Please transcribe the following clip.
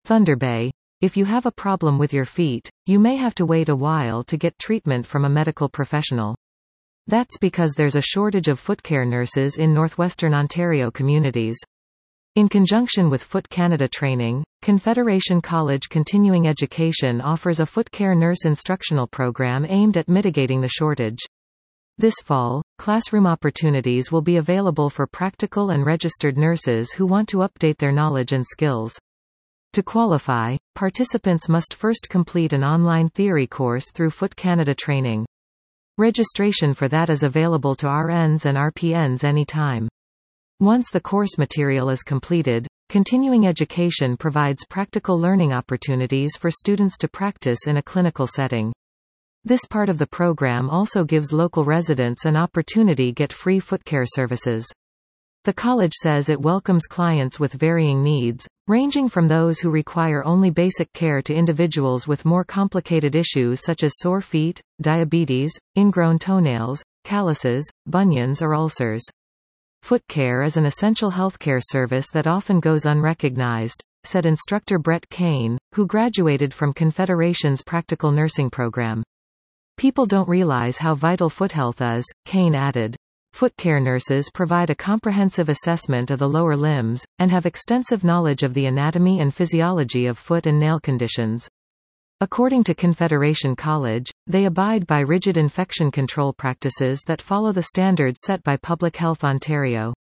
Thunder Bay. If you have a problem with your feet, you may have to wait a while to get treatment from a medical professional. That's because there's a shortage of foot care nurses in northwestern Ontario communities. In conjunction with Foot Canada training, Confederation College Continuing Education offers a foot care nurse instructional program aimed at mitigating the shortage. This fall, classroom opportunities will be available for practical and registered nurses who want to update their knowledge and skills. To qualify, participants must first complete an online theory course through Foot Canada training. Registration for that is available to RNs and RPNs anytime. Once the course material is completed, continuing education provides practical learning opportunities for students to practice in a clinical setting. This part of the program also gives local residents an opportunity to get free foot care services. The college says it welcomes clients with varying needs, ranging from those who require only basic care to individuals with more complicated issues such as sore feet, diabetes, ingrown toenails, calluses, bunions or ulcers. Foot care is an essential healthcare service that often goes unrecognized, said instructor Brett Kane, who graduated from Confederation's practical nursing program. People don't realize how vital foot health is, Kane added. Foot care nurses provide a comprehensive assessment of the lower limbs, and have extensive knowledge of the anatomy and physiology of foot and nail conditions. According to Confederation College, they abide by rigid infection control practices that follow the standards set by Public Health Ontario.